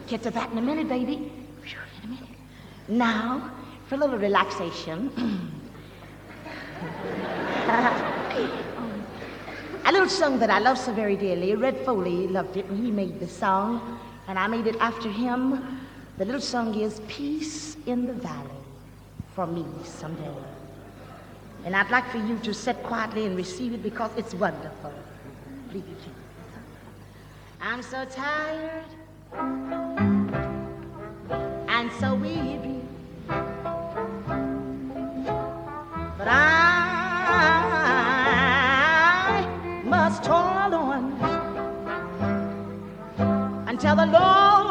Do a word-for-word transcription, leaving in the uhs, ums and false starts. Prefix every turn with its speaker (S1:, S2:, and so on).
S1: Get to that in a minute, baby. Sure, in a minute. Now, for a little relaxation. A little song that I love so very dearly. Red Foley loved it, and he made the song, and I made it after him. The little song is Peace in the Valley for me someday. And I'd like for you to sit quietly and receive it because it's wonderful. Please. I'm so tired and so weary, but I must toil on until the Lord